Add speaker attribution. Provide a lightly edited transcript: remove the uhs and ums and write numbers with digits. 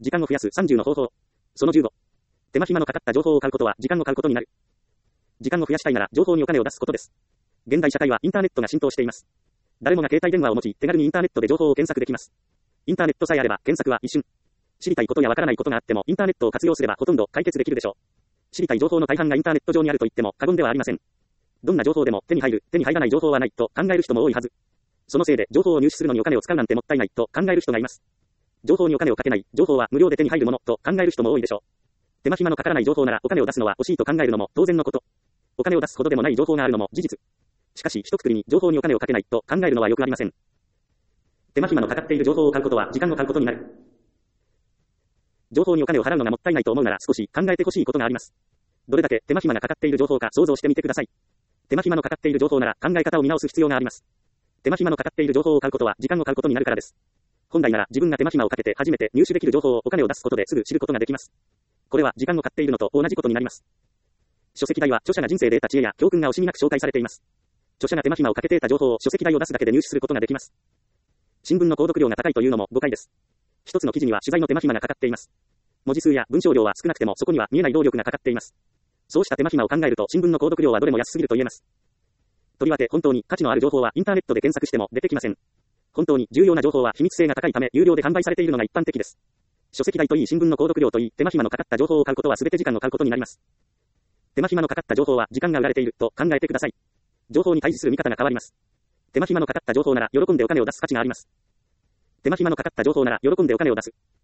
Speaker 1: 時間を増やす30の方法。その15。手間暇のかかった情報を買うことは時間を買うことになる。時間を増やしたいなら情報にお金を出すことです。現代社会はインターネットが浸透しています。誰もが携帯電話を持ち、手軽にインターネットで情報を検索できます。インターネットさえあれば検索は一瞬。知りたいことやわからないことがあってもインターネットを活用すればほとんど解決できるでしょう。知りたい情報の大半がインターネット上にあると言っても過言ではありません。どんな情報でも手に入る、手に入らない情報はないと考える人も多いはず。そのせいで情報を入手するのにお金を使うなんてもったいないと考える人がいます。情報にお金をかけない、情報は無料で手に入るものと考える人も多いでしょう。手間暇のかからない情報ならお金を出すのは惜しいと考えるのも当然のこと。お金を出すほどでもない情報があるのも事実。しかし一括りに情報にお金をかけないと考えるのはよくありません。手間暇のかかっている情報を買うことは時間を買うことになる。情報にお金を払うのがもったいないと思うなら少し考えてほしいことがあります。どれだけ手間暇がかかっている情報か想像してみてください。手間暇のかかっている情報なら考え方を見直す必要があります。手間暇のかかっている情報を買うことは時間を買うことになるからです。本来なら自分が手間暇をかけて初めて入手できる情報をお金を出すことですぐ知ることができます。これは時間を買っているのと同じことになります。書籍代は著者が人生で得た知恵や教訓が惜しみなく紹介されています。著者が手間暇をかけて得た情報を書籍代を出すだけで入手することができます。新聞の購読料が高いというのも誤解です。一つの記事には取材の手間暇がかかっています。文字数や文章量は少なくてもそこには見えない労力がかかっています。そうした手間暇を考えると新聞の購読料はどれも安すぎると言えます。とりわけ本当に価値のある情報はインターネットで検索しても出てきません。本当に重要な情報は秘密性が高いため有料で販売されているのが一般的です。書籍代といい新聞の購読料といい手間暇のかかった情報を買うことは全て時間を買うことになります。手間暇のかかった情報は時間が売られていると考えてください。情報に対峙する見方が変わります。手間暇のかかった情報なら喜んでお金を出す価値があります。手間暇のかかった情報なら喜んでお金を出す。